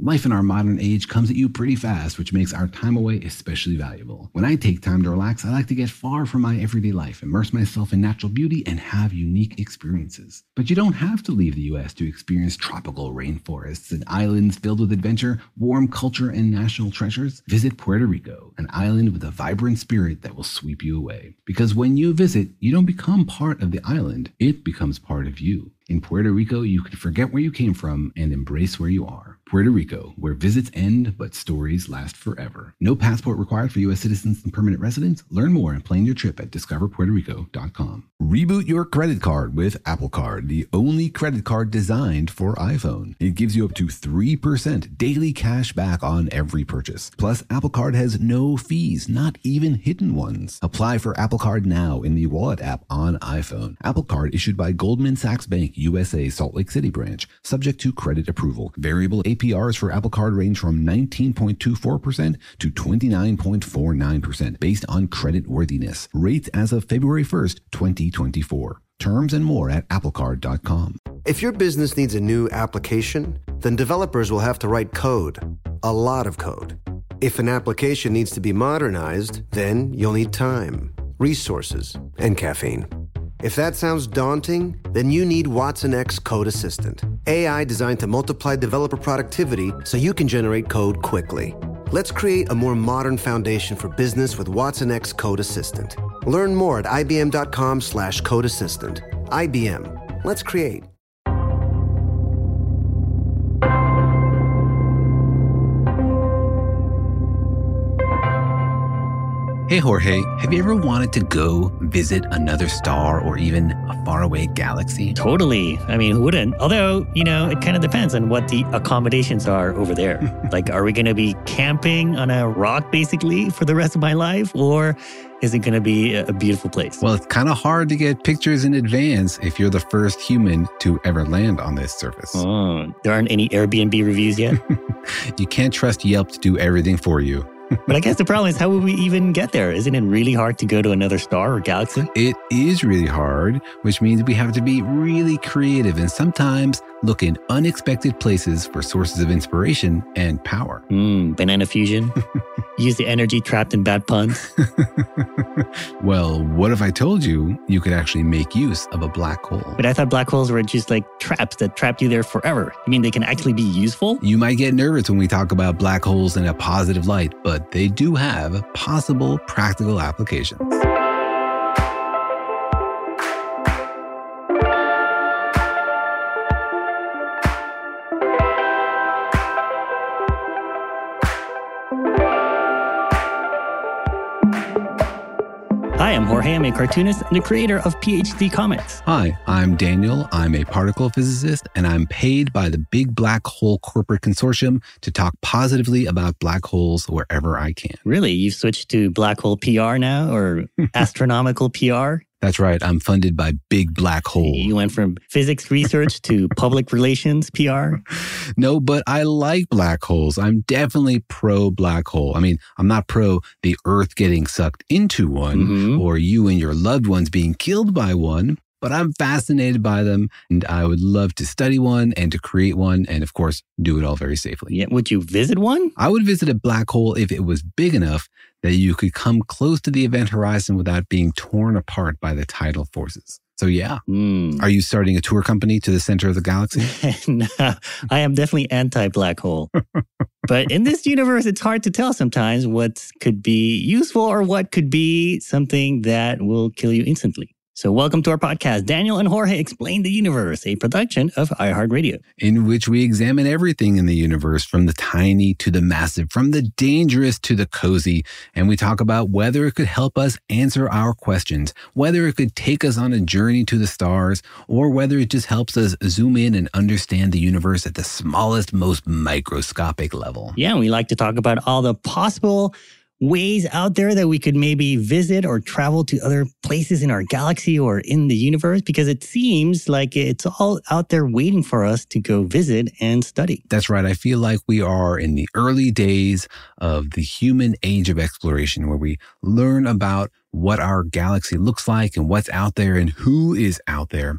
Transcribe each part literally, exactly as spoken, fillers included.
Life in our modern age comes at you pretty fast, which makes our time away especially valuable. When I take time to relax, I like to get far from my everyday life, immerse myself in natural beauty, and have unique experiences. But you don't have to leave the U S to experience tropical rainforests and islands filled with adventure, warm culture, and national treasures. Visit Puerto Rico, an island with a vibrant spirit that will sweep you away. Because when you visit, you don't become part of the island, it becomes part of you. In Puerto Rico, you can forget where you came from and embrace where you are. Puerto Rico, where visits end, but stories last forever. No passport required for U S citizens and permanent residents. Learn more and plan your trip at discover puerto rico dot com. Reboot your credit card with Apple Card, the only credit card designed for iPhone. It gives you up to three percent daily cash back on every purchase. Plus, Apple Card has no fees, not even hidden ones. Apply for Apple Card now in the Wallet app on iPhone. Apple Card issued by Goldman Sachs Bank, U S A, Salt Lake City branch, subject to credit approval. Variable A P Rs for Apple Card range from nineteen point two four percent to twenty-nine point four nine percent based on credit worthiness. Rates as of February first, twenty twenty-four. Terms and more at apple card dot com. If your business needs a new application, then developers will have to write code. A lot of code. If an application needs to be modernized, then you'll need time, resources, and caffeine. If that sounds daunting, then you need Watson X Code Assistant, A I designed to multiply developer productivity so you can generate code quickly. Let's create a more modern foundation for business with Watson X Code Assistant. Learn more at ibm.com slash code assistant. I B M. Let's create. Hey Jorge, have you ever wanted to go visit another star or even a faraway galaxy? Totally. I mean, who wouldn't? Although, you know, it kind of depends on what the accommodations are over there. Like, are we going to be camping on a rock basically for the rest of my life? Or is it going to be a beautiful place? Well, it's kind of hard to get pictures in advance if you're the first human to ever land on this surface. Oh, there aren't any Airbnb reviews yet? You can't trust Yelp to do everything for you. But I guess the problem is, how would we even get there? Isn't it really hard to go to another star or galaxy? It is really hard, which means we have to be really creative and sometimes look in unexpected places for sources of inspiration and power. Mm, banana fusion? Use the energy trapped in bad puns? Well, what if I told you you could actually make use of a black hole? But I thought black holes were just like traps that trapped you there forever. You mean they can actually be useful? You might get nervous when we talk about black holes in a positive light, but they do have possible practical applications. Hi, I'm Jorge. I'm a cartoonist and the creator of P H D Comics. Hi, I'm Daniel. I'm a particle physicist, and I'm paid by the Big Black Hole Corporate Consortium to talk positively about black holes wherever I can. Really? You've switched to black hole P R now, or astronomical P R? That's right. I'm funded by Big Black Hole. You went from physics research to public relations P R? No, but I like black holes. I'm definitely pro black hole. I mean, I'm not pro the Earth getting sucked into one mm-hmm. or you and your loved ones being killed by one, but I'm fascinated by them and I would love to study one and to create one and, of course, do it all very safely. Yeah, would you visit one? I would visit a black hole if it was big enough that you could come close to the event horizon without being torn apart by the tidal forces. So yeah. Mm. Are you starting a tour company to the center of the galaxy? No, I am definitely anti-black hole. But in this universe, it's hard to tell sometimes what could be useful or what could be something that will kill you instantly. So welcome to our podcast, Daniel and Jorge Explain the Universe, a production of iHeartRadio. In which we examine everything in the universe, from the tiny to the massive, from the dangerous to the cozy. And we talk about whether it could help us answer our questions, whether it could take us on a journey to the stars, or whether it just helps us zoom in and understand the universe at the smallest, most microscopic level. Yeah, we like to talk about all the possible ways out there that we could maybe visit or travel to other places in our galaxy or in the universe, because it seems like it's all out there waiting for us to go visit and study. That's right. I feel like we are in the early days of the human age of exploration, where we learn about what our galaxy looks like and what's out there and who is out there.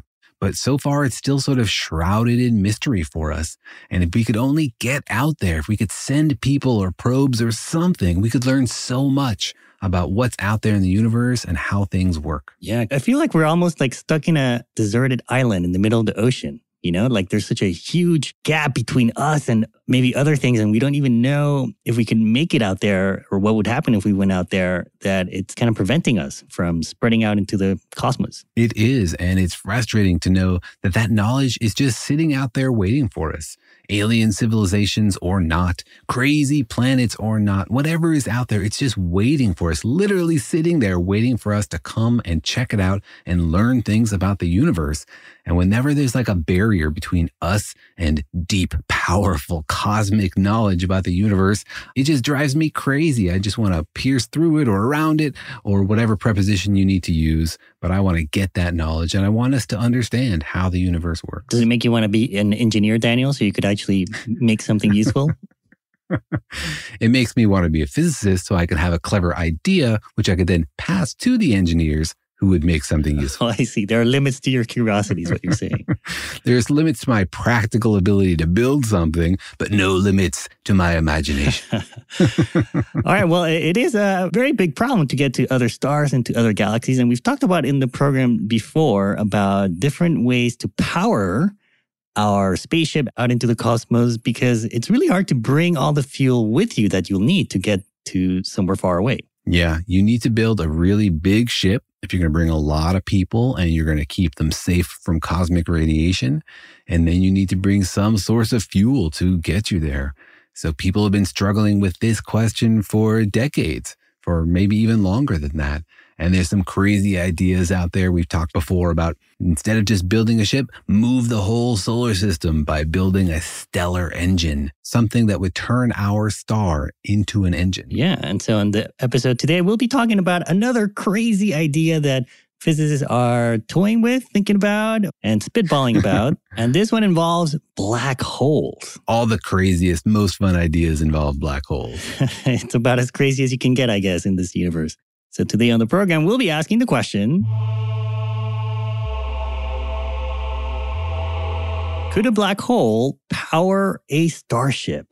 But so far, it's still sort of shrouded in mystery for us. And if we could only get out there, if we could send people or probes or something, we could learn so much about what's out there in the universe and how things work. Yeah, I feel like we're almost like stuck in a deserted island in the middle of the ocean. You know, like there's such a huge gap between us and maybe other things. And we don't even know if we can make it out there or what would happen if we went out there, that it's kind of preventing us from spreading out into the cosmos. It is. And it's frustrating to know that that knowledge is just sitting out there waiting for us. Alien civilizations or not, crazy planets or not, whatever is out there, it's just waiting for us, literally sitting there waiting for us to come and check it out and learn things about the universe. And whenever there's like a barrier between us and deep, powerful, cosmic knowledge about the universe, it just drives me crazy. I just want to pierce through it or around it or whatever preposition you need to use. But I want to get that knowledge and I want us to understand how the universe works. Does it make you want to be an engineer, Daniel, so you could actually make something useful? It makes me want to be a physicist so I could have a clever idea, which I could then pass to the engineers who would make something useful. Oh, I see. There are limits to your curiosity is what you're saying. There's limits to my practical ability to build something, but no limits to my imagination. All right. Well, it is a very big problem to get to other stars and to other galaxies. And we've talked about in the program before about different ways to power our spaceship out into the cosmos, because it's really hard to bring all the fuel with you that you'll need to get to somewhere far away. Yeah, you need to build a really big ship if you're going to bring a lot of people and you're going to keep them safe from cosmic radiation. And then you need to bring some source of fuel to get you there. So people have been struggling with this question for decades, for maybe even longer than that. And there's some crazy ideas out there. We've talked before about instead of just building a ship, move the whole solar system by building a stellar engine, something that would turn our star into an engine. Yeah. And so in the episode today, we'll be talking about another crazy idea that physicists are toying with, thinking about, and spitballing about. And this one involves black holes. All the craziest, most fun ideas involve black holes. It's about as crazy as you can get, I guess, in this universe. So today on the program, we'll be asking the question, could a black hole power a starship?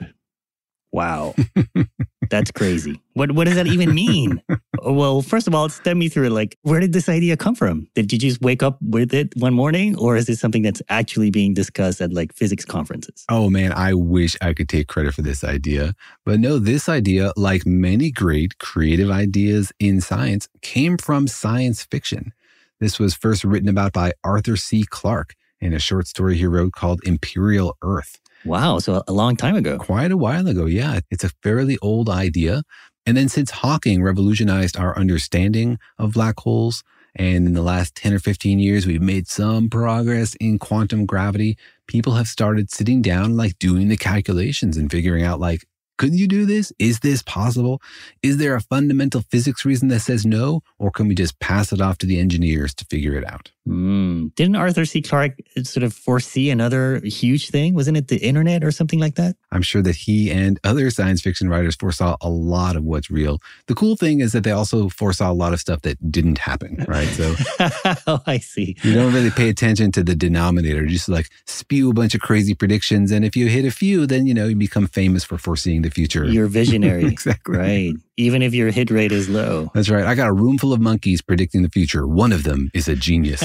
Wow. That's crazy. What what does that even mean? Well, first of all, step me through it. Like, where did this idea come from? Did you just wake up with it one morning? Or is this something that's actually being discussed at like physics conferences? Oh man, I wish I could take credit for this idea. But no, this idea, like many great creative ideas in science, came from science fiction. This was first written about by Arthur C. Clarke in a short story he wrote called Imperial Earth. Wow, so a long time ago. Quite a while ago, yeah. It's a fairly old idea. And then since Hawking revolutionized our understanding of black holes, and in the last ten or fifteen years, we've made some progress in quantum gravity, people have started sitting down, like doing the calculations and figuring out like, could you do this? Is this possible? Is there a fundamental physics reason that says no? Or can we just pass it off to the engineers to figure it out? Mm. Didn't Arthur C. Clarke sort of foresee another huge thing? Wasn't it the internet or something like that? I'm sure that he and other science fiction writers foresaw a lot of what's real. The cool thing is that they also foresaw a lot of stuff that didn't happen, right? So oh, I see. You don't really pay attention to the denominator. You just like spew a bunch of crazy predictions. And if you hit a few, then, you know, you become famous for foreseeing the future. You're visionary. Exactly. Right. Even if your hit rate is low. That's right. I got a room full of monkeys predicting the future. One of them is a genius.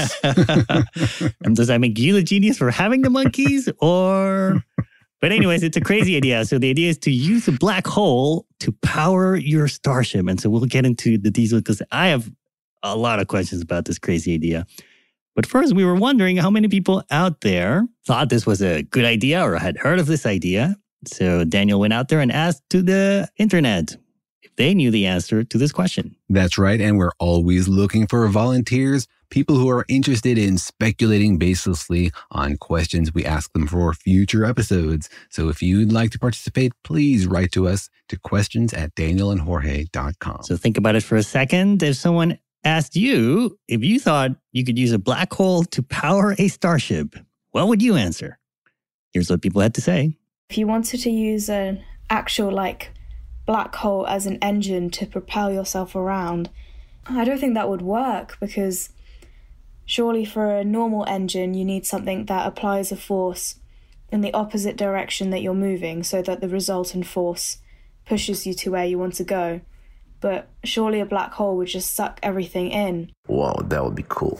And does that make you a genius for having the monkeys? Or... But anyways, it's a crazy idea. So the idea is to use a black hole to power your starship. And so we'll get into the details because I have a lot of questions about this crazy idea. But first, we were wondering how many people out there thought this was a good idea or had heard of this idea. So Daniel went out there and asked to the internet if they knew the answer to this question. That's right. And we're always looking for volunteers, people who are interested in speculating baselessly on questions we ask them for future episodes. So if you'd like to participate, please write to us to questions at daniel and jorge dot com. So think about it for a second. If someone asked you if you thought you could use a black hole to power a starship, what would you answer? Here's what people had to say. If you wanted to use an actual, like, black hole as an engine to propel yourself around, I don't think that would work because surely for a normal engine you need something that applies a force in the opposite direction that you're moving so that the resultant force pushes you to where you want to go. But surely a black hole would just suck everything in. Wow, that would be cool.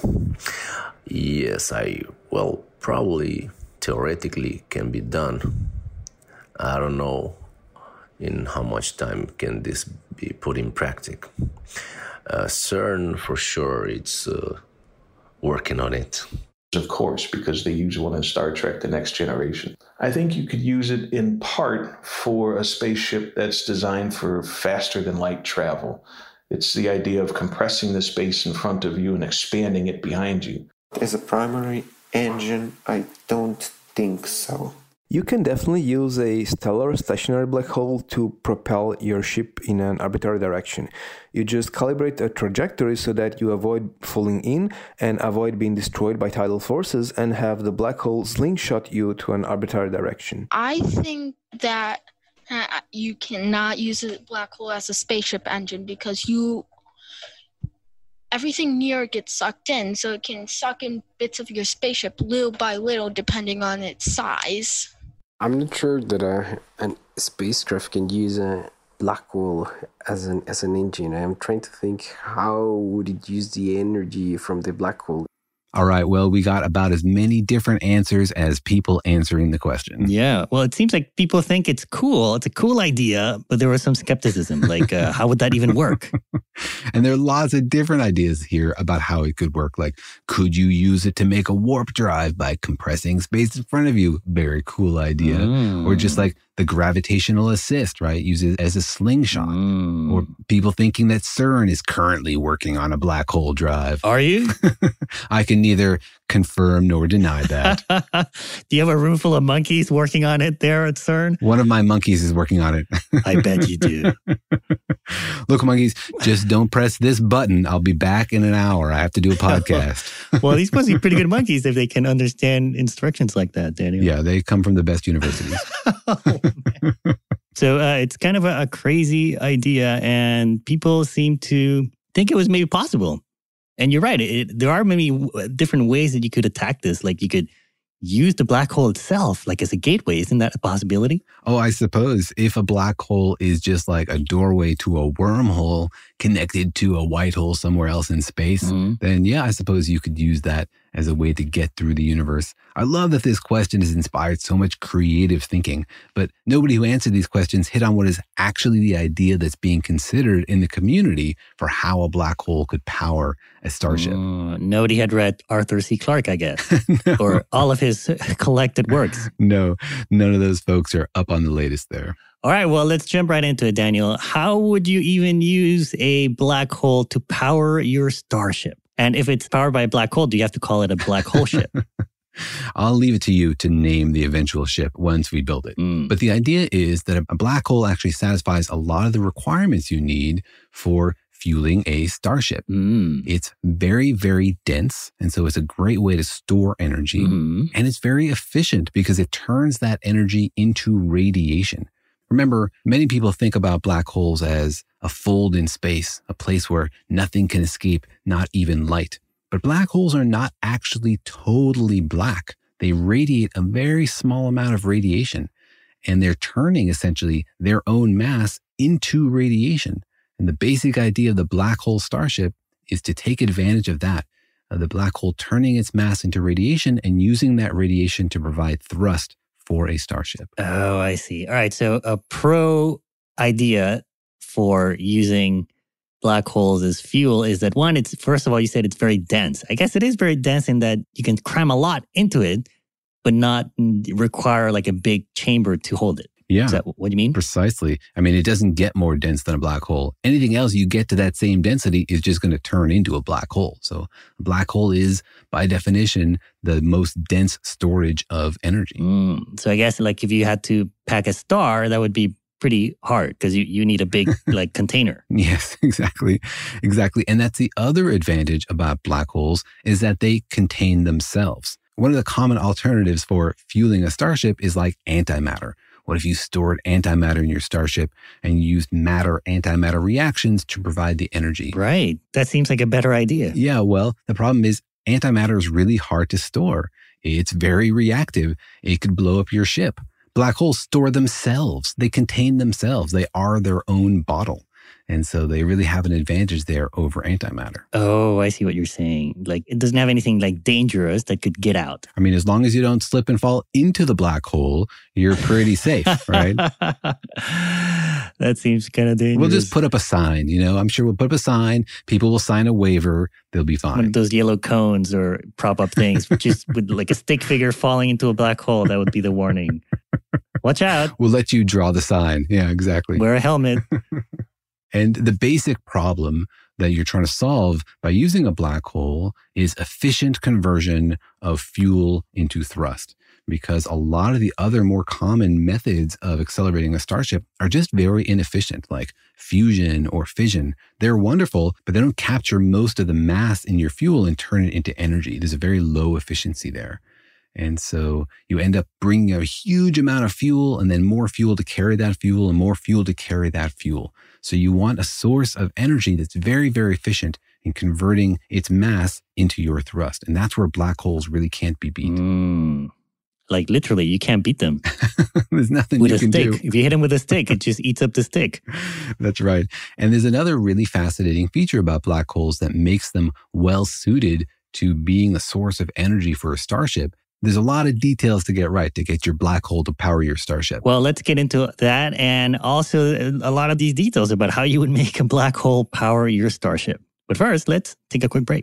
Yes, I, well, probably theoretically can be done. I don't know in how much time can this be put in practice. Uh, CERN, for sure, it's uh, working on it. Of course, because they use one in Star Trek: The Next Generation. I think you could use it in part for a spaceship that's designed for faster than light travel. It's the idea of compressing the space in front of you and expanding it behind you. As a primary engine, I don't think so. You can definitely use a stellar stationary black hole to propel your ship in an arbitrary direction. You just calibrate a trajectory so that you avoid falling in and avoid being destroyed by tidal forces, and have the black hole slingshot you to an arbitrary direction. I think that uh, you cannot use a black hole as a spaceship engine because you everything near it gets sucked in, so it can suck in bits of your spaceship little by little depending on its size. I'm not sure that a, a spacecraft can use a black hole as an as an engine. I'm trying to think, how would it use the energy from the black hole? All right, well, we got about as many different answers as people answering the question. Yeah, well, it seems like people think it's cool. It's a cool idea, but there was some skepticism. Like, uh, how would that even work? And there are lots of different ideas here about how it could work. Like, could you use it to make a warp drive by compressing space in front of you? Very cool idea. Mm. Or just like the gravitational assist, right? Use it as a slingshot. Mm. Or people thinking that CERN is currently working on a black hole drive. Are you? I can neither confirm nor deny that. Do you have a room full of monkeys working on it there at CERN? One of my monkeys is working on it. I bet you do. Look, monkeys, just don't press this button. I'll be back in an hour. I have to do a podcast. Well, these must be pretty good monkeys if they can understand instructions like that, Daniel. Yeah, they come from the best universities. Oh, man. So uh, it's kind of a, a crazy idea, and people seem to think it was maybe possible. And you're right. It, there are many w- different ways that you could attack this. Like you could use the black hole itself, like as a gateway. Isn't that a possibility? Oh, I suppose if a black hole is just like a doorway to a wormhole connected to a white hole somewhere else in space, mm-hmm. then yeah, I suppose you could use that as a way to get through the universe. I love that this question has inspired so much creative thinking, but nobody who answered these questions hit on what is actually the idea that's being considered in the community for how a black hole could power a starship. Uh, nobody had read Arthur C. Clarke, I guess, no. Or all of his collected works. No, none of those folks are up on the latest there. All right, well, let's jump right into it, Daniel. How would you even use a black hole to power your starship? And if it's powered by a black hole, do you have to call it a black hole ship? I'll leave it to you to name the eventual ship once we build it. Mm. But the idea is that a black hole actually satisfies a lot of the requirements you need for fueling a starship. Mm. It's very, very dense. And so it's a great way to store energy. Mm-hmm. And it's very efficient because it turns that energy into radiation. Remember, many people think about black holes as a fold in space, a place where nothing can escape, not even light. But black holes are not actually totally black. They radiate a very small amount of radiation, and they're turning essentially their own mass into radiation. And the basic idea of the black hole starship is to take advantage of that, of the black hole turning its mass into radiation and using that radiation to provide thrust for a starship. Oh, I see. All right. So a pro idea for using black holes as fuel is that one, it's first of all, you said it's very dense. I guess it is very dense in that you can cram a lot into it, but not require like a big chamber to hold it. Yeah. Is that what you mean? Precisely. I mean, it doesn't get more dense than a black hole. Anything else you get to that same density is just going to turn into a black hole. So a black hole is, by definition, the most dense storage of energy. Mm. So I guess like if you had to pack a star, that would be pretty hard because you, you need a big like container. Yes, exactly. Exactly. And that's the other advantage about black holes is that they contain themselves. One of the common alternatives for fueling a starship is like antimatter. What if you stored antimatter in your starship and used matter-antimatter reactions to provide the energy? Right. That seems like a better idea. Yeah, well, the problem is Antimatter is really hard to store. It's very reactive. It could blow up your ship. Black holes store themselves. They contain themselves. They are their own bottle. And so they really have an advantage there over antimatter. Oh, I see what you're saying. Like, it doesn't have anything like dangerous that could get out. I mean, as long as you don't slip and fall into the black hole, you're pretty safe, right? That seems kind of dangerous. We'll just put up a sign, you know. I'm sure we'll put up a sign. People will sign a waiver. They'll be fine. One of those yellow cones or prop-up things, just with like a stick figure falling into a black hole. That would be the warning. Watch out. We'll let you draw the sign. Yeah, exactly. Wear a helmet. And the basic problem that you're trying to solve by using a black hole is efficient conversion of fuel into thrust. Because a lot of the other more common methods of accelerating a starship are just very inefficient, like fusion or fission. They're wonderful, but they don't capture most of the mass in your fuel and turn it into energy. There's a very low efficiency there. And so you end up bringing a huge amount of fuel and then more fuel to carry that fuel and more fuel to carry that fuel. So you want a source of energy that's very, very efficient in converting its mass into your thrust. And that's where black holes really can't be beat. Mm. Like literally, you can't beat them. There's nothing with you a can stick. do. If you hit them with a stick, it just eats up the stick. That's right. And there's another really fascinating feature about black holes that makes them well suited to being a source of energy for a starship. There's a lot of details to get right to get your black hole to power your starship. Well, let's get into that and also a lot of these details about how you would make a black hole power your starship. But first, let's take a quick break.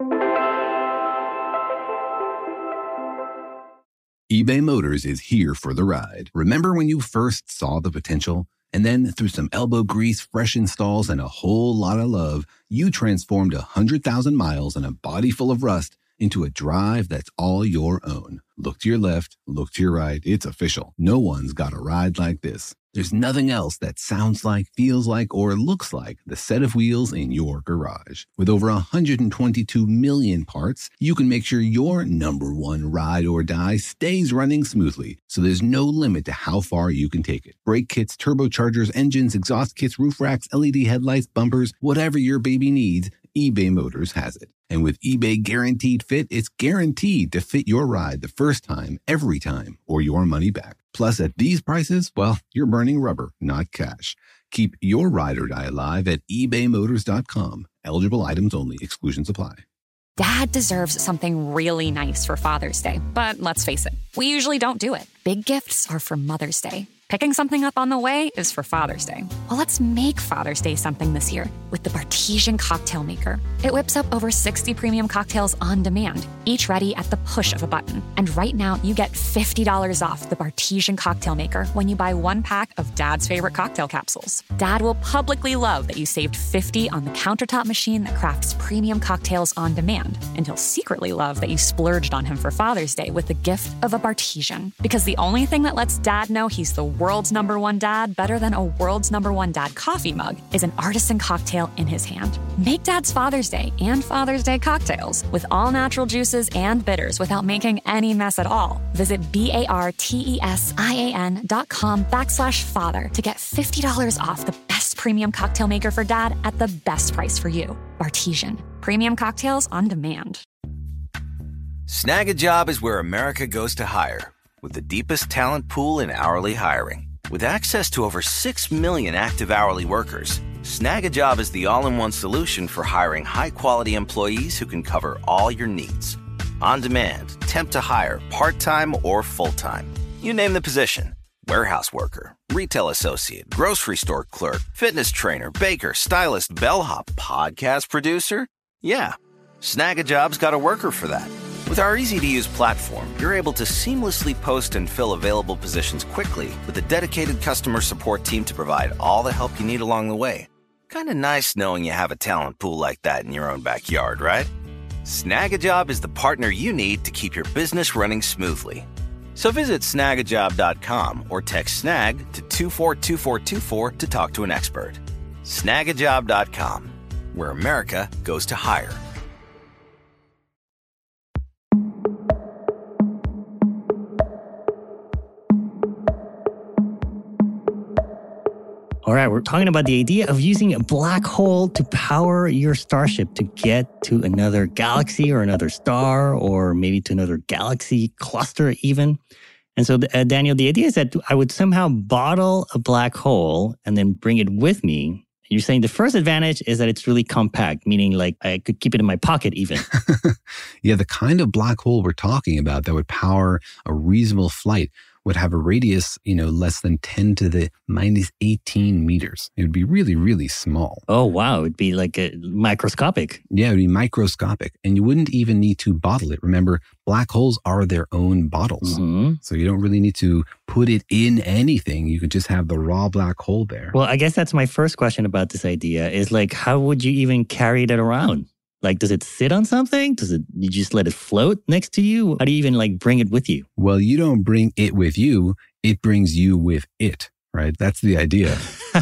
eBay Motors is here for the ride. Remember when you first saw the potential? And then through some elbow grease, fresh installs, and a whole lot of love, you transformed one hundred thousand miles and a body full of rust into a drive that's all your own. Look to your left, look to your right. It's official. No one's got a ride like this. There's nothing else that sounds like, feels like, or looks like the set of wheels in your garage. With over one hundred twenty-two million parts, you can make sure your number one ride or die stays running smoothly, so there's no limit to how far you can take it. Brake kits, turbochargers, engines, exhaust kits, roof racks, L E D headlights, bumpers, whatever your baby needs, eBay Motors has it. And with eBay Guaranteed Fit, it's guaranteed to fit your ride the first time, every time, or your money back. Plus, at these prices, well, you're burning rubber, not cash. Keep your ride or die alive at ebay motors dot com. Eligible items only. Exclusions apply. Dad deserves something really nice for Father's Day. But let's face it, we usually don't do it. Big gifts are for Mother's Day. Picking something up on the way is for Father's Day. Well, let's make Father's Day something this year with the Bartesian Cocktail Maker. It whips up over sixty premium cocktails on demand, each ready at the push of a button. And right now, you get fifty dollars off the Bartesian Cocktail Maker when you buy one pack of Dad's favorite cocktail capsules. Dad will publicly love that you saved fifty dollars on the countertop machine that crafts premium cocktails on demand. And he'll secretly love that you splurged on him for Father's Day with the gift of a Bartesian. Because the only thing that lets Dad know he's the world's number one dad better than a world's number one dad coffee mug is an artisan cocktail in his hand. Make Dad's Father's Day and Father's Day cocktails with all natural juices and bitters without making any mess at all. Visit B-A-R-T-E-S-I-A-N dot com backslash father to get fifty dollars off the best premium cocktail maker for Dad at the best price for you. Bartesian. Premium cocktails on demand. Snag a Job is where America goes to hire, with the deepest talent pool in hourly hiring. With access to over six million active hourly workers, Snag a Job is the all-in-one solution for hiring high-quality employees who can cover all your needs. On demand, temp to hire, part-time or full-time. You name the position. Warehouse worker, retail associate, grocery store clerk, fitness trainer, baker, stylist, bellhop, podcast producer. Yeah, Snag a Job's got a worker for that. With our easy-to-use platform, you're able to seamlessly post and fill available positions quickly with a dedicated customer support team to provide all the help you need along the way. Kind of nice knowing you have a talent pool like that in your own backyard, right? Snag a Job is the partner you need to keep your business running smoothly. So visit snag a job dot com or text SNAG to two four two four two four to talk to an expert. snag a job dot com, where America goes to hire. All right, we're talking about the idea of using a black hole to power your starship to get to another galaxy or another star or maybe to another galaxy cluster even. And so, uh, Daniel, the idea is that I would somehow bottle a black hole and then bring it with me. You're saying the first advantage is that it's really compact, meaning like I could keep it in my pocket even. Yeah, the kind of black hole we're talking about that would power a reasonable flight would have a radius, you know, less than ten to the minus eighteen meters. It would be really, really small. Oh, wow. It'd be like a microscopic. Yeah, it would be microscopic. And you wouldn't even need to bottle it. Remember, black holes are their own bottles. Mm-hmm. So you don't really need to put it in anything. You could just have the raw black hole there. Well, I guess that's my first question about this idea is like, how would you even carry that around? Like, does it sit on something? Does it, you just let it float next to you? How do you even like bring it with you? Well, you don't bring it with you. It brings you with it, right? That's the idea.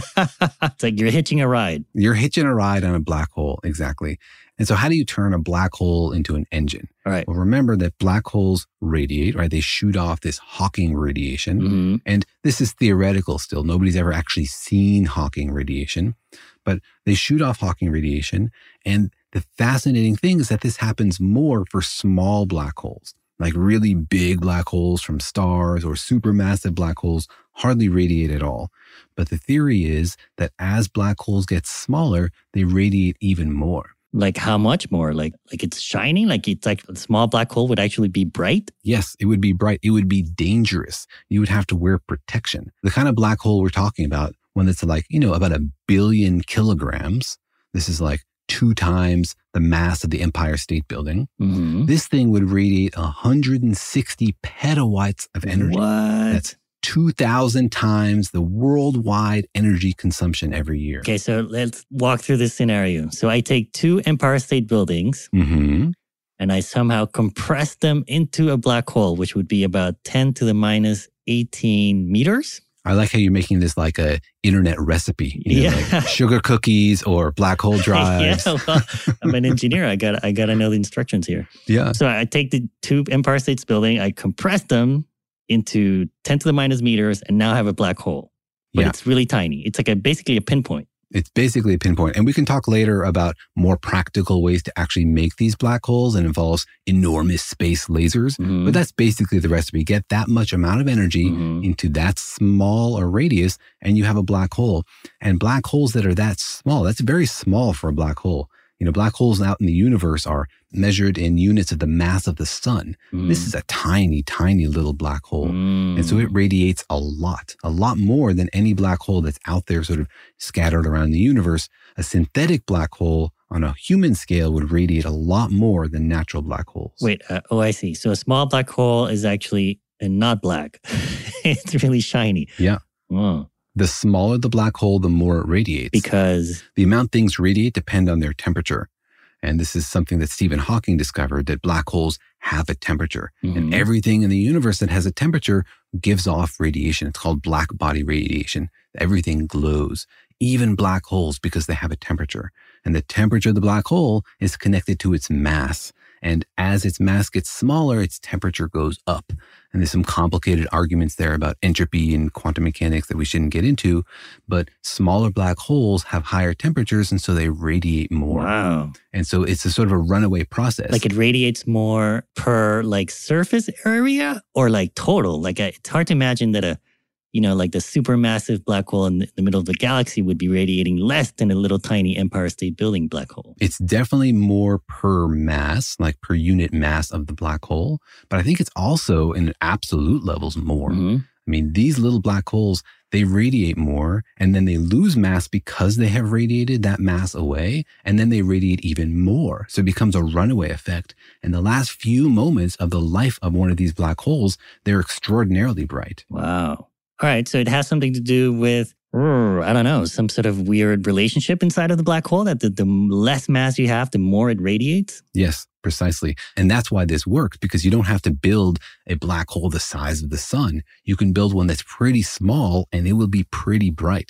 It's like you're hitching a ride. You're hitching a ride on a black hole. Exactly. And so how do you turn a black hole into an engine? All right. Well, remember that black holes radiate, right? They shoot off this Hawking radiation. Mm-hmm. And this is theoretical still. Nobody's ever actually seen Hawking radiation, but they shoot off Hawking radiation. And the fascinating thing is that this happens more for small black holes, like really big black holes from stars or supermassive black holes hardly radiate at all. But the theory is that as black holes get smaller, they radiate even more. Like how much more? Like like it's shining? Like it's like a small black hole would actually be bright? Yes, it would be bright. It would be dangerous. You would have to wear protection. The kind of black hole we're talking about, one that's like, you know, about a billion kilograms. This is like two times the mass of the Empire State Building. Mm-hmm. This thing would radiate one hundred sixty petawatts of energy. What? That's two thousand times the worldwide energy consumption every year. Okay, so let's walk through this scenario. So I take two Empire State Buildings Mm-hmm. and I somehow compress them into a black hole, which would be about ten to the minus eighteen meters. I like how you're making this like a internet recipe, you know, Yeah. like sugar cookies or black hole drives. Yeah, well, I'm an engineer. I got I got to know the instructions here. Yeah. So I take the two Empire States Building, I compress them into ten to the minus meters, and now I have a black hole. But Yeah. it's really tiny. It's like a basically a pinpoint. It's basically a pinpoint. And we can talk later about more practical ways to actually make these black holes, and involves enormous space lasers. Mhm. But that's basically the recipe. Get that much amount of energy Mhm. into that small a radius, and you have a black hole. And black holes that are that small, that's very small for a black hole. You know, black holes out in the universe are measured in units of the mass of the sun. Mm. This is a tiny, tiny little black hole. Mm. And so it radiates a lot, a lot more than any black hole that's out there sort of scattered around the universe. A synthetic black hole on a human scale would radiate a lot more than natural black holes. Wait, uh, oh, I see. So a small black hole is actually uh, not black. It's really shiny. Yeah. Oh, The smaller the black hole, the more it radiates. because The amount things radiate depend on their temperature. And this is something that Stephen Hawking discovered, that black holes have a temperature. And Mhm. everything in the universe that has a temperature gives off radiation. It's called black body radiation. Everything glows, even black holes, because they have a temperature. And the temperature of the black hole is connected to its mass. And as its mass gets smaller, its temperature goes up. And there's some complicated arguments there about entropy and quantum mechanics that we shouldn't get into. But smaller black holes have higher temperatures, and so they radiate more. wow. And so it's a sort of a runaway process. Like it radiates more per like surface area or like total. Like I, it's hard to imagine that a, you know, like the supermassive black hole in the middle of the galaxy would be radiating less than a little tiny Empire State Building black hole. It's definitely more per mass, like per unit mass of the black hole. But I think it's also in absolute levels more. Mhm. I mean, these little black holes, they radiate more, and then they lose mass because they have radiated that mass away, and then they radiate even more. So it becomes a runaway effect. And the last few moments of the life of one of these black holes, they're extraordinarily bright. Wow. All right. So it has something to do with, uh, I don't know, some sort of weird relationship inside of the black hole that the, the less mass you have, the more it radiates. Yes, precisely. And that's why this works, because you don't have to build a black hole the size of the sun. You can build one that's pretty small, and it will be pretty bright.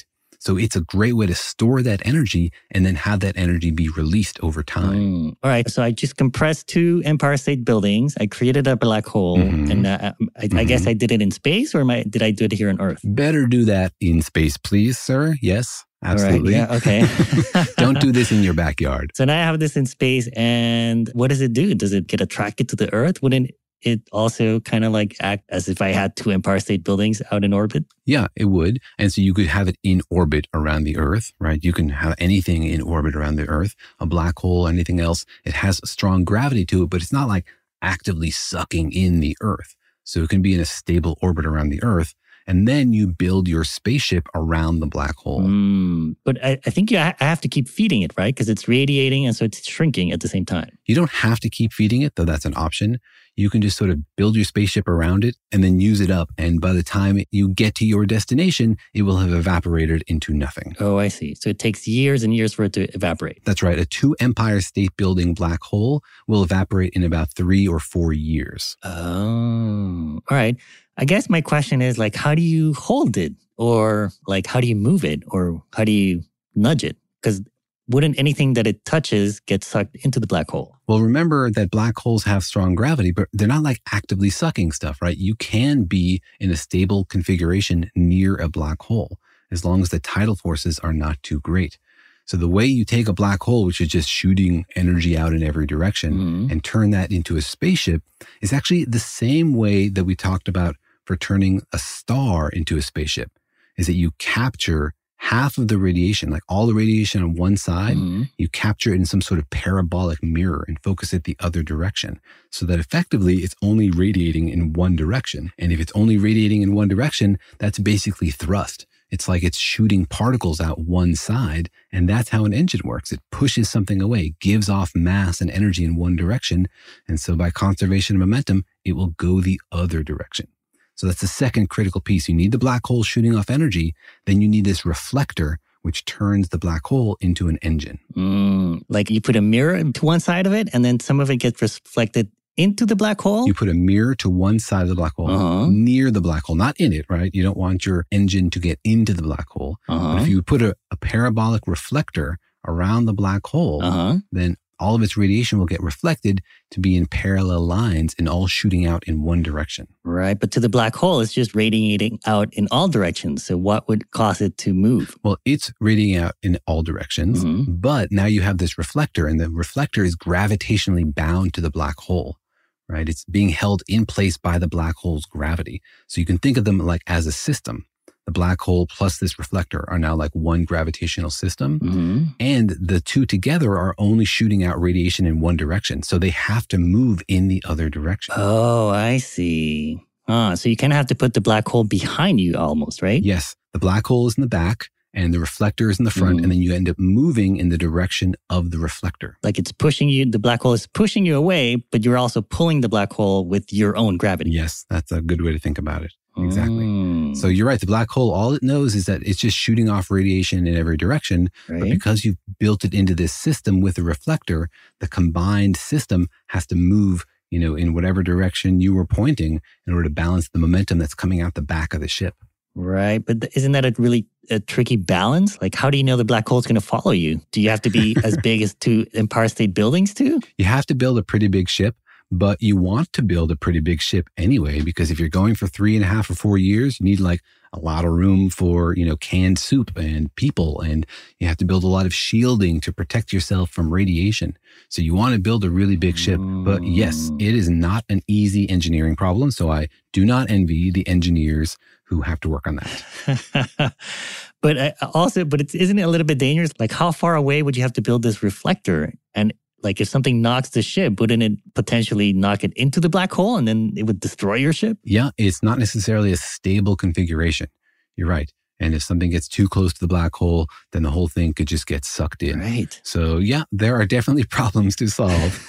So it's a great way to store that energy and then have that energy be released over time. Mm. All right. So I just compressed two Empire State Buildings. I created a black hole. Mm-hmm. And uh, I, mm-hmm. I guess I did it in space, or am I, did I do it here on Earth? Better do that in space, please, sir. Yes, absolutely. All right, yeah, okay. Don't do this in your backyard. So now I have this in space. And what does it do? Does it get attracted to the Earth? Wouldn't it also kind of like act as if I had two Empire State Buildings out in orbit? Yeah, it would. And so you could have it in orbit around the Earth, right? You can have anything in orbit around the Earth, a black hole, anything else. It has a strong gravity to it, but it's not like actively sucking in the Earth. So it can be in a stable orbit around the Earth. And then you build your spaceship around the black hole. Mm, but I, I think you ha- I have to keep feeding it, right? Because it's radiating and so it's shrinking at the same time. You don't have to keep feeding it, though that's an option. You can just sort of build your spaceship around it and then use it up. And by the time you get to your destination, it will have evaporated into nothing. Oh, I see. So it takes years and years for it to evaporate. That's right. A two Empire State Building black hole will evaporate in about three or four years. Oh, all right. I guess my question is like, how do you hold it? Or like, how do you move it? Or how do you nudge it? Because wouldn't anything that it touches get sucked into the black hole? Well, remember that black holes have strong gravity, but they're not like actively sucking stuff, right? You can be in a stable configuration near a black hole as long as the tidal forces are not too great. So the way you take a black hole, which is just shooting energy out in every direction, mm-hmm. and turn that into a spaceship is actually the same way that we talked about for turning a star into a spaceship, is that you capture half of the radiation, like all the radiation on one side, mm-hmm. you capture it in some sort of parabolic mirror and focus it the other direction so that effectively it's only radiating in one direction. And if it's only radiating in one direction, that's basically thrust. It's like it's shooting particles out one side, and that's how an engine works. It pushes something away, gives off mass and energy in one direction, and so by conservation of momentum, it will go the other direction. So that's the second critical piece. You need the black hole shooting off energy, then you need this reflector, which turns the black hole into an engine. Mm, like you put a mirror to one side of it, and then some of it gets reflected into the black hole? You put a mirror to one side of the black hole, uh-huh. near the black hole, not in it, right? You don't want your engine to get into the black hole. Uh-huh. But if you put a, a parabolic reflector around the black hole, uh-huh. then all of its radiation will get reflected to be in parallel lines and all shooting out in one direction. Right. But to the black hole, it's just radiating out in all directions. So what would cause it to move? Well, it's radiating out in all directions, mm-hmm. but now you have this reflector, and the reflector is gravitationally bound to the black hole, right? It's being held in place by the black hole's gravity. So you can think of them like as a system. The black hole plus this reflector are now like one gravitational system. Mm-hmm. And the two together are only shooting out radiation in one direction. So they have to move in the other direction. Oh, I see. Ah, so you kind of have to put the black hole behind you almost, right? Yes. The black hole is in the back and the reflector is in the front. Mm. And then you end up moving in the direction of the reflector. Like it's pushing you, the black hole is pushing you away, but you're also pulling the black hole with your own gravity. Yes, that's a good way to think about it. Exactly. Mm. So you're right. The black hole, all it knows is that it's just shooting off radiation in every direction. Right. But because you've built it into this system with a reflector, the combined system has to move, you know, in whatever direction you were pointing in order to balance the momentum that's coming out the back of the ship. Right. But isn't that a really a tricky balance? Like, how do you know the black hole is going to follow you? Do you have to be as big as two Empire State Buildings too? You have to build a pretty big ship. But you want to build a pretty big ship anyway, because if you're going for three and a half or four years, you need like a lot of room for, you know, canned soup and people. And you have to build a lot of shielding to protect yourself from radiation. So you want to build a really big ship. But yes, it is not an easy engineering problem. So I do not envy the engineers who have to work on that. But I also, but it's, isn't it a little bit dangerous? Like how far away would you have to build this reflector? And like if something knocks the ship, wouldn't it potentially knock it into the black hole and then it would destroy your ship? Yeah, it's not necessarily a stable configuration. You're right. And if something gets too close to the black hole, then the whole thing could just get sucked in. Right. So yeah, there are definitely problems to solve.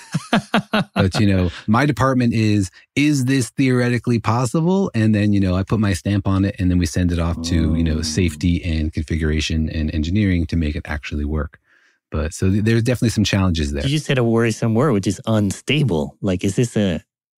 But, you know, my department is, is this theoretically possible? And then, you know, I put my stamp on it and then we send it off to, you know, safety and configuration and engineering to make it actually work. But so there's definitely some challenges there. You just said a worrisome word, which is unstable. Like, is this a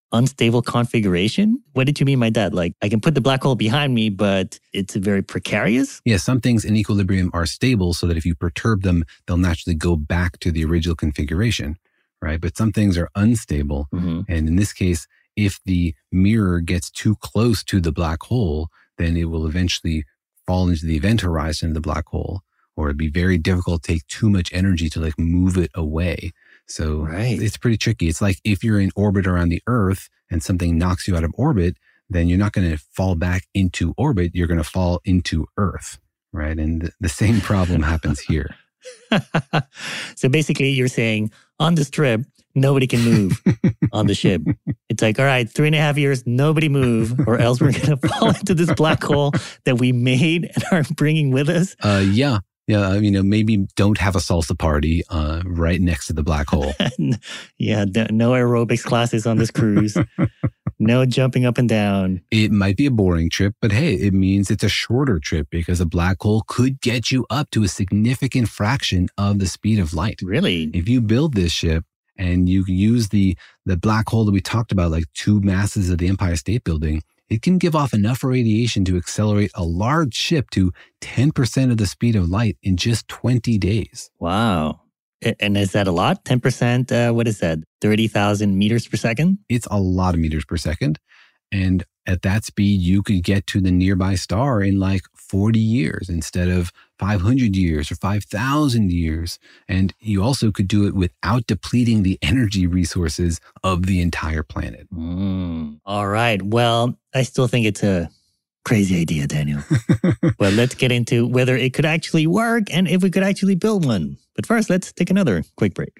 unstable configuration? What did you mean by that? Like, I can put the black hole behind me, but it's very precarious? Yeah, some things in equilibrium are stable so that if you perturb them, they'll naturally go back to the original configuration, right? But some things are unstable. Mm-hmm. And in this case, if the mirror gets too close to the black hole, then it will eventually fall into the event horizon of the black hole, or it'd be very difficult to take too much energy to like move it away. So right. It's pretty tricky. It's like if you're in orbit around the Earth and something knocks you out of orbit, then you're not going to fall back into orbit. You're going to fall into Earth, right? And th- the same problem happens here. So basically you're saying on the strip, nobody can move on the ship. It's like, all right, three and a half years, nobody move, or else we're going to fall into this black hole that we made and are bringing with us. Uh, yeah. Yeah, you know, maybe don't have a salsa party uh, right next to the black hole. Yeah, no aerobics classes on this cruise. No jumping up and down. It might be a boring trip, but hey, it means it's a shorter trip because a black hole could get you up to a significant fraction of the speed of light. Really? If you build this ship and you use the, the black hole that we talked about, like two masses of the Empire State Building, it can give off enough radiation to accelerate a large ship to ten percent of the speed of light in just twenty days. Wow. And is that a lot? ten percent, uh, what is that? thirty thousand meters per second? It's a lot of meters per second. And at that speed, you could get to the nearby star in like forty years instead of five hundred years or five thousand years. And you also could do it without depleting the energy resources of the entire planet. Mm. All right. Well, I still think it's a crazy idea, Daniel. Well, let's get into whether it could actually work and if we could actually build one. But first, let's take another quick break.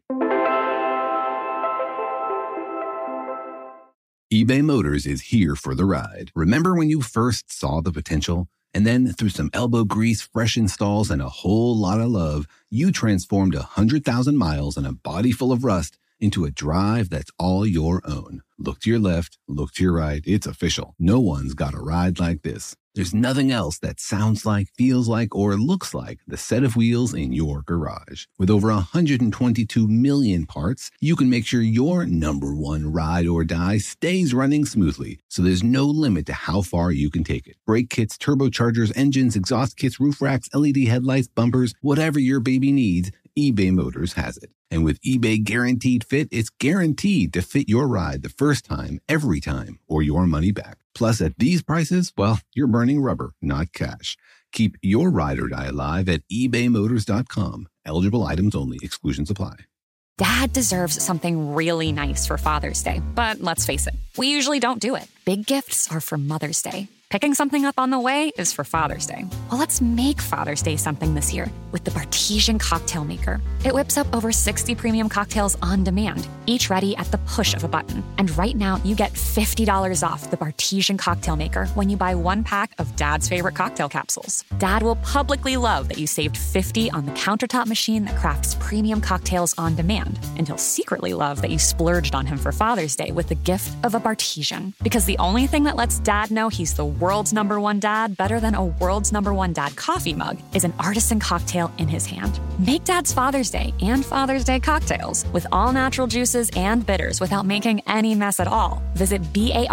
eBay Motors is here for the ride. Remember when you first saw the potential? And then through some elbow grease, fresh installs, and a whole lot of love, you transformed one hundred thousand miles and a body full of rust into a drive that's all your own. Look to your left, look to your right. It's official. No one's got a ride like this. There's nothing else that sounds like, feels like, or looks like the set of wheels in your garage. With over one hundred twenty-two million parts, you can make sure your number one ride or die stays running smoothly, so there's no limit to how far you can take it. Brake kits, turbochargers, engines, exhaust kits, roof racks, L E D headlights, bumpers, whatever your baby needs, eBay Motors has it. And with eBay Guaranteed Fit, it's guaranteed to fit your ride the first time, every time, or your money back. Plus, at these prices, well, you're burning rubber, not cash. Keep your ride or die alive at ebay motors dot com. Eligible items only. Exclusions apply. Dad deserves something really nice for Father's Day, but let's face it, we usually don't do it. Big gifts are for Mother's Day. Picking something up on the way is for Father's Day. Well, let's make Father's Day something this year with the Bartesian Cocktail Maker. It whips up over sixty premium cocktails on demand, each ready at the push of a button. And right now, you get fifty dollars off the Bartesian Cocktail Maker when you buy one pack of Dad's favorite cocktail capsules. Dad will publicly love that you saved fifty dollars on the countertop machine that crafts premium cocktails on demand. And he'll secretly love that you splurged on him for Father's Day with the gift of a Bartesian. Because the only thing that lets Dad know he's the world's number one dad better than a world's number one dad coffee mug is an artisan cocktail in his hand. Make Dad's Father's Day and Father's Day cocktails with all natural juices and bitters without making any mess at all. Visit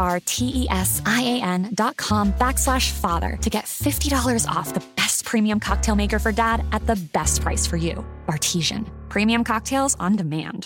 B-A-R-T-E-S-I-A-N dot com backslash father to get fifty dollars off the best premium cocktail maker for Dad at the best price for you. Bartesian. Premium cocktails on demand.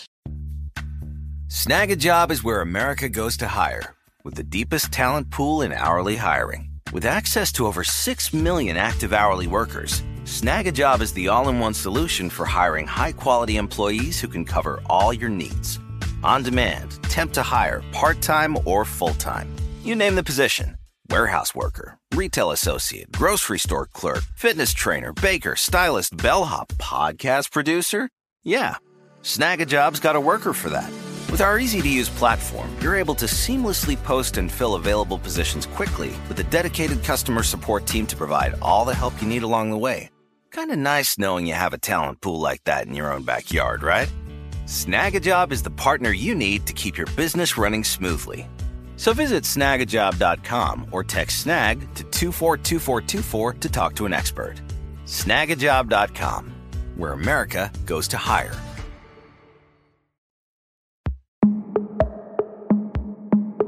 Snag a Job is where America goes to hire, with the deepest talent pool in hourly hiring. With access to over six million active hourly workers, Snag a Job is the all-in-one solution for hiring high-quality employees who can cover all your needs. On demand, temp to hire, part-time or full-time. You name the position. Warehouse worker, retail associate, grocery store clerk, fitness trainer, baker, stylist, bellhop, podcast producer. Yeah, Snag a Job's got a worker for that. With our easy-to-use platform, you're able to seamlessly post and fill available positions quickly with a dedicated customer support team to provide all the help you need along the way. Kind of nice knowing you have a talent pool like that in your own backyard, right? Snag a Job is the partner you need to keep your business running smoothly. So visit snag a job dot com or text SNAG to two four two four two four to talk to an expert. snag a job dot com, where America goes to hire.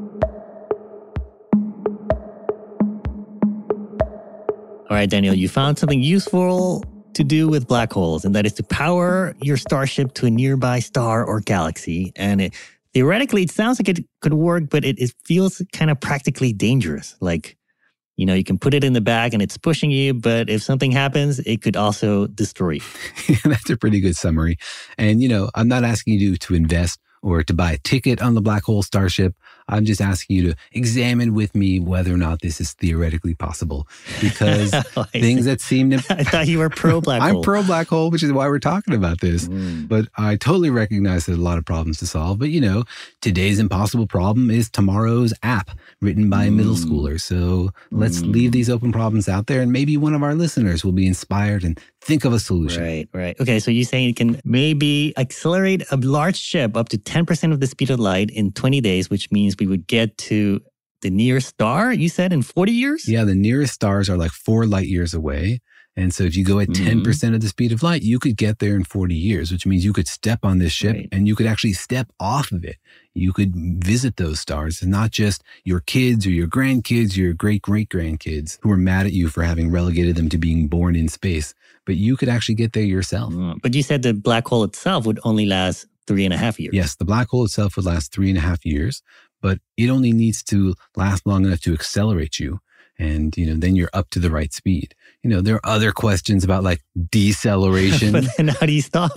All right, Daniel, you found something useful to do with black holes, and that is to power your starship to a nearby star or galaxy. And it, theoretically, it sounds like it could work, but it, it feels kind of practically dangerous. Like, you know, you can put it in the bag and it's pushing you, but if something happens, it could also destroy you. Yeah, that's a pretty good summary. And, you know, I'm not asking you to invest or to buy a ticket on the black hole starship. I'm just asking you to examine with me whether or not this is theoretically possible. Because oh, things that seem to... I thought you were pro-black hole. I'm pro-black hole, which is why we're talking about this. Mm. But I totally recognize there's a lot of problems to solve. But, you know, today's impossible problem is tomorrow's app written by mm. a middle schooler. So let's mm. leave these open problems out there, and maybe one of our listeners will be inspired and think of a solution. Right, right. Okay, so you're saying it can maybe accelerate a large ship up to ten percent of the speed of light in twenty days, which means we would get to the nearest star, you said, in forty years? Yeah, the nearest stars are like four light years away. And so if you go at mm-hmm. ten percent of the speed of light, you could get there in forty years, which means you could step on this ship right. and you could actually step off of it. You could visit those stars, and not just your kids or your grandkids, or your great-great-grandkids who are mad at you for having relegated them to being born in space, but you could actually get there yourself. Mm. But you said the black hole itself would only last three and a half years. Yes, the black hole itself would last three and a half years, but it only needs to last long enough to accelerate you. And, you know, then you're up to the right speed. You know, there are other questions about like deceleration. But then how do you stop?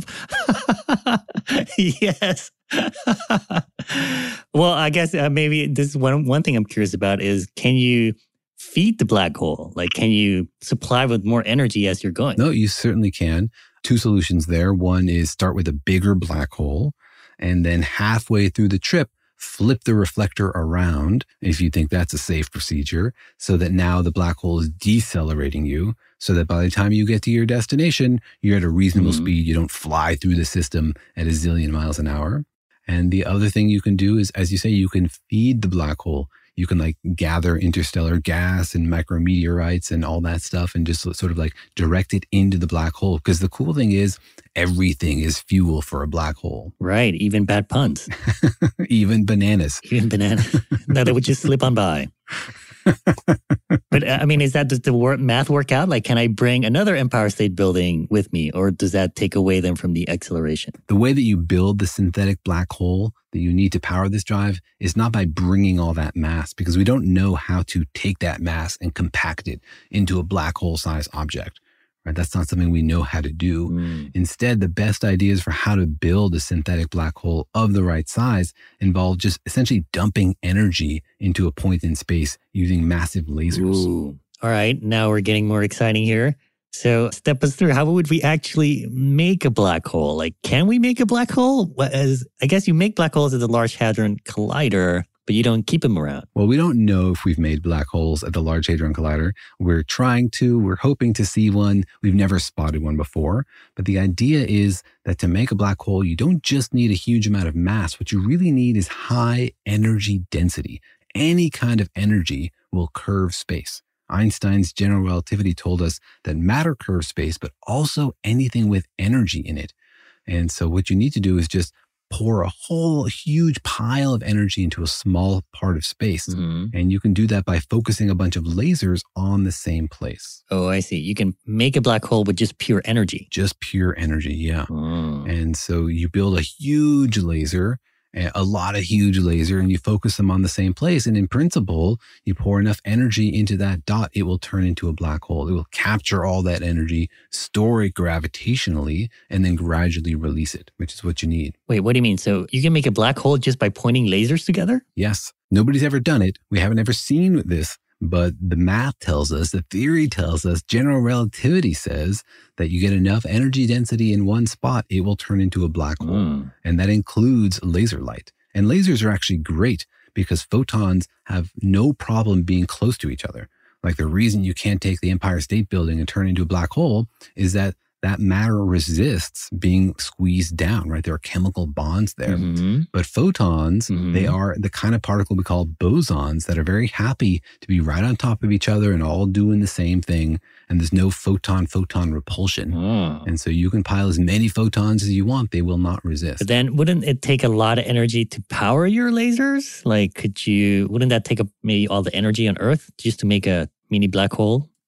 Yes. Well, I guess uh, maybe this is one, one thing I'm curious about is, can you feed the black hole? Like, can you supply with more energy as you're going? No, you certainly can. Two solutions there. One is start with a bigger black hole, and then halfway through the trip, flip the reflector around, if you think that's a safe procedure, so that now the black hole is decelerating you, so that by the time you get to your destination, you're at a reasonable mm-hmm. speed. You don't fly through the system at a zillion miles an hour. And the other thing you can do is, as you say, you can feed the black hole. You can like gather interstellar gas and micrometeorites and all that stuff and just sort of like direct it into the black hole. Because the cool thing is, everything is fuel for a black hole. Right. Even bad puns. Even bananas. Even bananas. No, they would just slip on by. But I mean, is that, does the work, math work out? Like, can I bring another Empire State Building with me, or does that take away them from the acceleration? The way that you build the synthetic black hole that you need to power this drive is not by bringing all that mass, because we don't know how to take that mass and compact it into a black hole size object. Right? That's not something we know how to do. Mm. Instead, the best ideas for how to build a synthetic black hole of the right size involve just essentially dumping energy into a point in space using massive lasers. Ooh. All right, now we're getting more exciting here. So step us through, how would we actually make a black hole? Like, can we make a black hole? As I guess you make black holes at the Large Hadron Collider, but you don't keep them around. Well, we don't know if we've made black holes at the Large Hadron Collider. We're trying to, we're hoping to see one. We've never spotted one before. But the idea is that to make a black hole, you don't just need a huge amount of mass. What you really need is high energy density. Any kind of energy will curve space. Einstein's general relativity told us that matter curves space, but also anything with energy in it. And so what you need to do is just pour a whole huge pile of energy into a small part of space. Mm-hmm. And you can do that by focusing a bunch of lasers on the same place. Oh, I see. You can make a black hole with just pure energy. Just pure energy, yeah. Oh. And so you build a huge laser, a lot of huge laser, and you focus them on the same place. And in principle, you pour enough energy into that dot, it will turn into a black hole. It will capture all that energy, store it gravitationally, and then gradually release it, which is what you need. Wait, what do you mean? So you can make a black hole just by pointing lasers together? Yes. Nobody's ever done it. We haven't ever seen this. But the math tells us, the theory tells us, general relativity says that you get enough energy density in one spot, it will turn into a black hole. Mm. And that includes laser light. And lasers are actually great because photons have no problem being close to each other. Like the reason you can't take the Empire State Building and turn it into a black hole is that that matter resists being squeezed down, right? There are chemical bonds there. Mm-hmm. But photons, mm-hmm. they are the kind of particle we call bosons that are very happy to be right on top of each other and all doing the same thing. And there's no photon-photon repulsion. Oh. And so you can pile as many photons as you want. They will not resist. But then wouldn't it take a lot of energy to power your lasers? Like, could you, wouldn't that take up maybe all the energy on Earth just to make a mini black hole?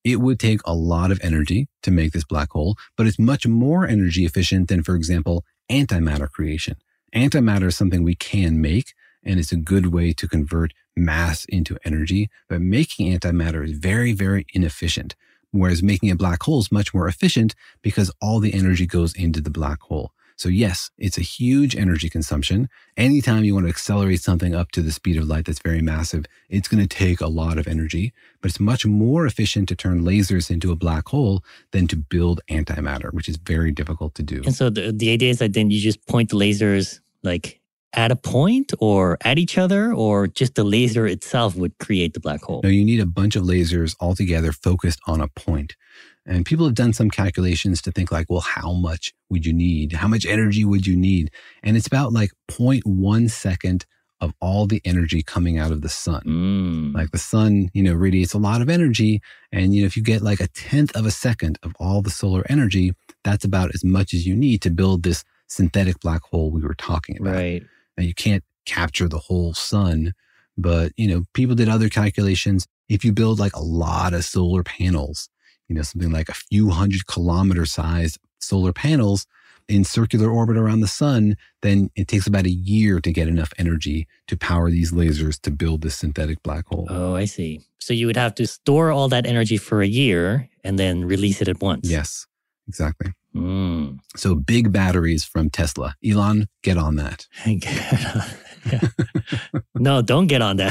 It would take a lot of energy to make this black hole, but it's much more energy efficient than, for example, antimatter creation. Antimatter is something we can make, and it's a good way to convert mass into energy. But making antimatter is very, very inefficient, whereas making a black hole is much more efficient because all the energy goes into the black hole. So yes, it's a huge energy consumption. Anytime you want to accelerate something up to the speed of light that's very massive, it's going to take a lot of energy, but it's much more efficient to turn lasers into a black hole than to build antimatter, which is very difficult to do. And so the, the idea is that then you just point the lasers like at a point or at each other, or just the laser itself would create the black hole? No, you need a bunch of lasers all together focused on a point. And people have done some calculations to think like, well, how much would you need? How much energy would you need? And it's about like zero point one second of all the energy coming out of the sun. Mm. Like the sun, you know, radiates a lot of energy. And, you know, if you get like a tenth of a second of all the solar energy, that's about as much as you need to build this synthetic black hole we were talking about. Right. Now, you can't capture the whole sun, but, you know, people did other calculations. If you build like a lot of solar panels, you know, something like a few hundred kilometer sized solar panels in circular orbit around the sun, then it takes about a year to get enough energy to power these lasers to build this synthetic black hole. Oh, I see. So you would have to store all that energy for a year and then release it at once. Yes, exactly. Mm. So big batteries from Tesla. Elon, get on that. Yeah. No, don't get on that.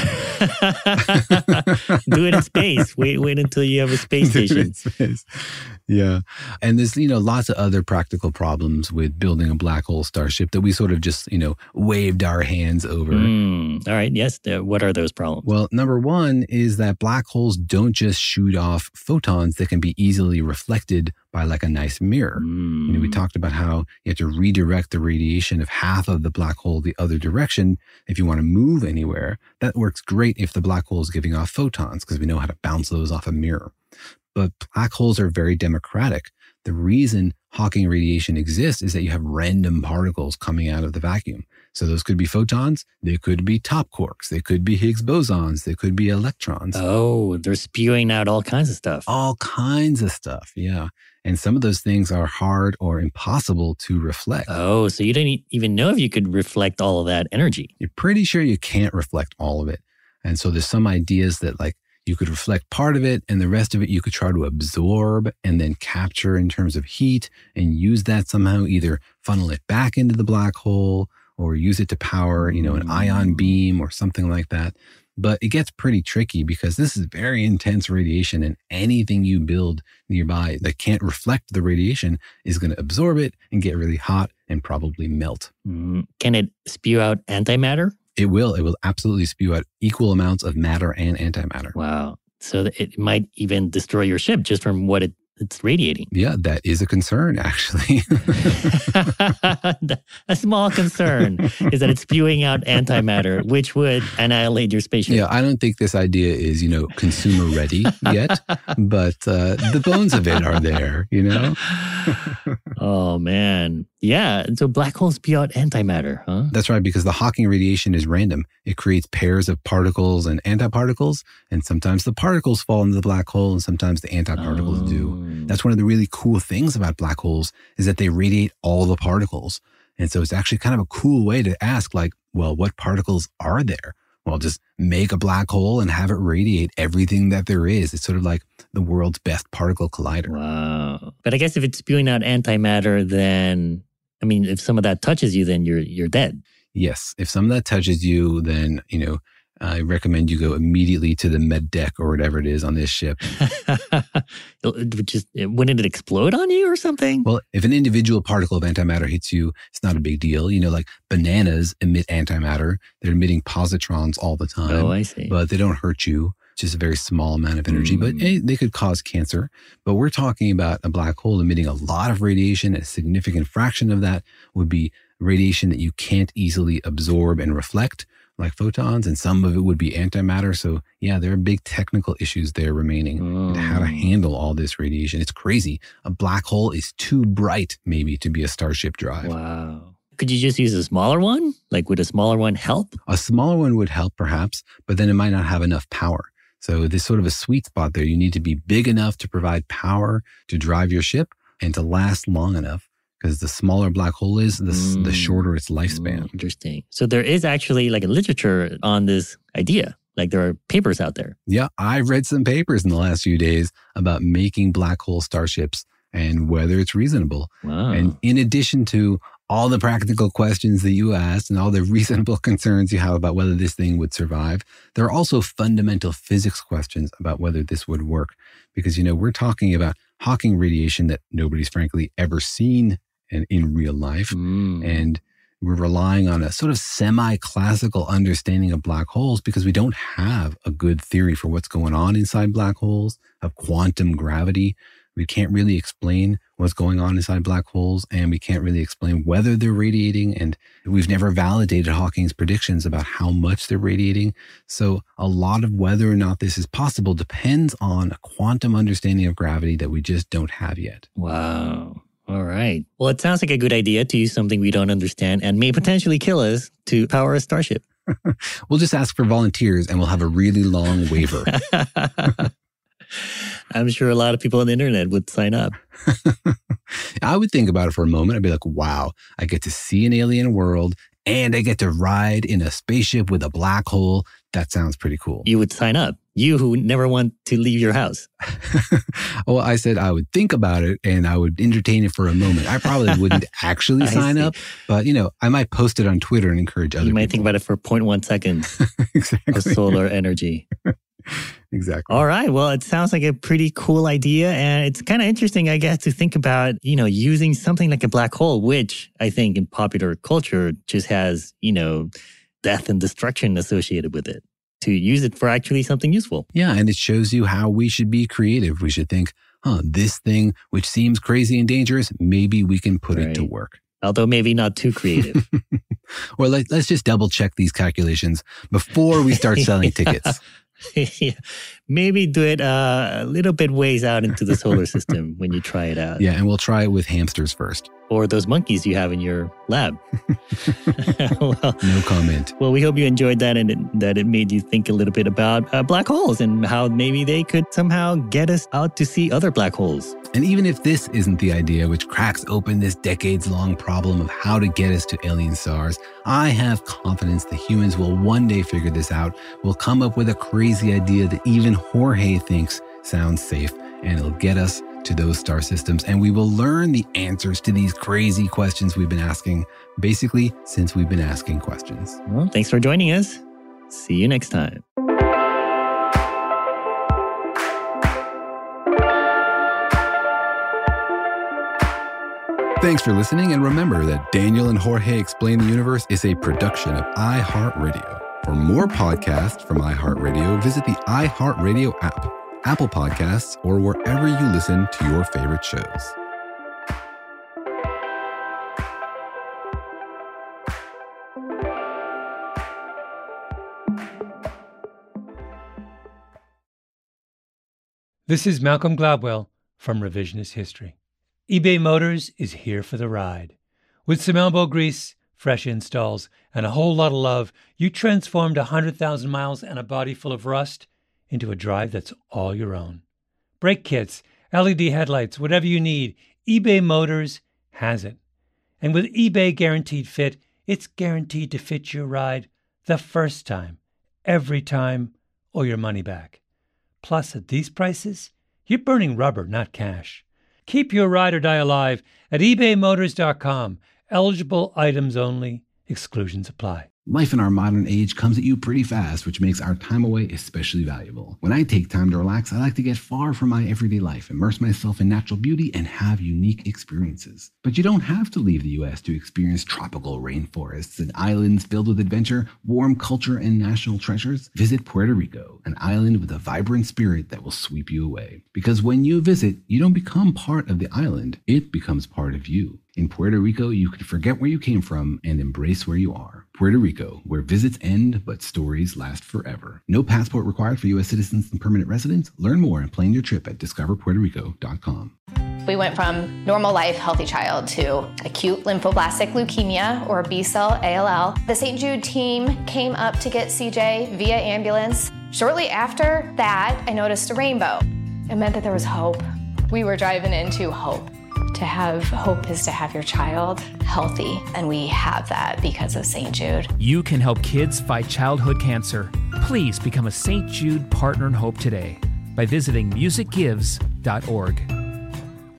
Do it in space. Wait, wait until you have a space station. Space. Yeah. And there's, you know, lots of other practical problems with building a black hole starship that we sort of just, you know, waved our hands over. Mm. All right. Yes. What are those problems? Well, number one is that black holes don't just shoot off photons that can be easily reflected by like a nice mirror. Mm. You know, we talked about how you have to redirect the radiation of half of the black hole the other direction if you want to move anywhere. That works great if the black hole is giving off photons because we know how to bounce those off a mirror. But black holes are very democratic. The reason Hawking radiation exists is that you have random particles coming out of the vacuum. So those could be photons, they could be top quarks, they could be Higgs bosons, they could be electrons. Oh, they're spewing out all kinds of stuff. All kinds of stuff, yeah. And some of those things are hard or impossible to reflect. Oh, so you didn't even know if you could reflect all of that energy. You're pretty sure you can't reflect all of it. And so there's some ideas that like you could reflect part of it and the rest of it you could try to absorb and then capture in terms of heat and use that somehow, either funnel it back into the black hole or use it to power, you know, an ion beam or something like that. But it gets pretty tricky because this is very intense radiation, and anything you build nearby that can't reflect the radiation is going to absorb it and get really hot and probably melt. Mm. Can it spew out antimatter? It will. It will absolutely spew out equal amounts of matter and antimatter. Wow. So it might even destroy your ship just from what it, it's radiating. Yeah, that is a concern, actually. A small concern is that it's spewing out antimatter, which would annihilate your spaceship. Yeah, I don't think this idea is, you know, consumer ready yet, but uh, the bones of it are there, you know? Oh, man. Yeah. So black holes spew out antimatter, huh? That's right, because the Hawking radiation is random. It creates pairs of particles and antiparticles, and sometimes the particles fall into the black hole and sometimes the antiparticles oh. do. That's one of the really cool things about black holes is that they radiate all the particles. And so it's actually kind of a cool way to ask, like, well, what particles are there? Well, just make a black hole and have it radiate everything that there is. It's sort of like the world's best particle collider. Wow. But I guess if it's spewing out antimatter, then, I mean, if some of that touches you, then you're you're dead. Yes. If some of that touches you, then, you know, I recommend you go immediately to the med deck or whatever it is on this ship. Just, wouldn't it explode on you or something? Well, if an individual particle of antimatter hits you, it's not a big deal. You know, like bananas emit antimatter. They're emitting positrons all the time. Oh, I see. But they don't hurt you. It's just a very small amount of energy. Mm. But hey, they could cause cancer. But we're talking about a black hole emitting a lot of radiation. A significant fraction of that would be radiation that you can't easily absorb and reflect, like photons, and some of it would be antimatter. So yeah, there are big technical issues there remaining oh. and how to handle all this radiation. It's crazy. A black hole is too bright maybe to be a Starship drive. Wow. Could you just use a smaller one? Like, would a smaller one help? A smaller one would help perhaps, but then it might not have enough power. So there's sort of a sweet spot there. You need to be big enough to provide power to drive your ship and to last long enough, because the smaller black hole is, the, mm. the shorter its lifespan. Mm, interesting. So there is actually like a literature on this idea. Like there are papers out there. Yeah, I've read some papers in the last few days about making black hole starships and whether it's reasonable. Wow. And in addition to all the practical questions that you asked and all the reasonable concerns you have about whether this thing would survive, there are also fundamental physics questions about whether this would work. Because, you know, we're talking about Hawking radiation that nobody's frankly ever seen in, in real life. Mm. And we're relying on a sort of semi-classical understanding of black holes because we don't have a good theory for what's going on inside black holes, of quantum gravity. We can't really explain what's going on inside black holes, and we can't really explain whether they're radiating. And we've never validated Hawking's predictions about how much they're radiating. So a lot of whether or not this is possible depends on a quantum understanding of gravity that we just don't have yet. Wow. All right. Well, it sounds like a good idea to use something we don't understand and may potentially kill us to power a starship. We'll just ask for volunteers and we'll have a really long waiver. I'm sure a lot of people on the internet would sign up. I would think about it for a moment. I'd be like, wow, I get to see an alien world and I get to ride in a spaceship with a black hole. That sounds pretty cool. You would sign up. You who never want to leave your house. Well, I said I would think about it and I would entertain it for a moment. I probably wouldn't actually sign up, but, you know, I might post it on Twitter and encourage other people. You might people. think about it for zero point one seconds exactly. of solar energy. Exactly. All right. Well, it sounds like a pretty cool idea. And it's kind of interesting, I guess, to think about, you know, using something like a black hole, which I think in popular culture just has, you know, death and destruction associated with it, to use it for actually something useful. Yeah. And it shows you how we should be creative. We should think, huh, this thing, which seems crazy and dangerous, maybe we can put right. it to work. Although maybe not too creative. Or let, let's just double check these calculations before we start selling tickets. Yeah. Maybe do it uh, a little bit ways out into the solar system when you try it out. Yeah, and we'll try it with hamsters first. Or those monkeys you have in your lab. Well, no comment. Well, we hope you enjoyed that and it, that it made you think a little bit about uh, black holes and how maybe they could somehow get us out to see other black holes. And even if this isn't the idea which cracks open this decades-long problem of how to get us to alien stars, I have confidence that humans will one day figure this out. We'll come up with a crazy idea that even Jorge thinks sounds safe, and it'll get us to those star systems. And we will learn the answers to these crazy questions we've been asking, basically since we've been asking questions. Well, thanks for joining us. See you next time. Thanks for listening, and remember that Daniel and Jorge Explain the Universe is a production of iHeartRadio. For more podcasts from iHeartRadio, visit the iHeartRadio app, Apple Podcasts, or wherever you listen to your favorite shows. This is Malcolm Gladwell from Revisionist History. eBay Motors is here for the ride. With some elbow grease, fresh installs, and a whole lot of love, you transformed one hundred thousand miles and a body full of rust into a drive that's all your own. Brake kits, L E D headlights, whatever you need, eBay Motors has it. And with eBay Guaranteed Fit, it's guaranteed to fit your ride the first time, every time, or your money back. Plus, at these prices, you're burning rubber, not cash. Keep your ride or die alive at ebay motors dot com. Eligible items only. Exclusions apply. Life in our modern age comes at you pretty fast, which makes our time away especially valuable. When I take time to relax, I like to get far from my everyday life, immerse myself in natural beauty, and have unique experiences. But you don't have to leave the U S to experience tropical rainforests and islands filled with adventure, warm culture, and national treasures. Visit Puerto Rico, an island with a vibrant spirit that will sweep you away. Because when you visit, you don't become part of the island, it becomes part of you. In Puerto Rico, you can forget where you came from and embrace where you are. Puerto Rico, where visits end, but stories last forever. No passport required for U S citizens and permanent residents. Learn more and plan your trip at discover puerto rico dot com. We went from normal life, healthy child to acute lymphoblastic leukemia, or B-cell A L L. The Saint Jude team came up to get C J via ambulance. Shortly after that, I noticed a rainbow. It meant that there was hope. We were driving into hope. To have hope is to have your child healthy, and we have that because of Saint Jude. You can help kids fight childhood cancer. Please become a Saint Jude Partner in Hope today by visiting music gives dot org.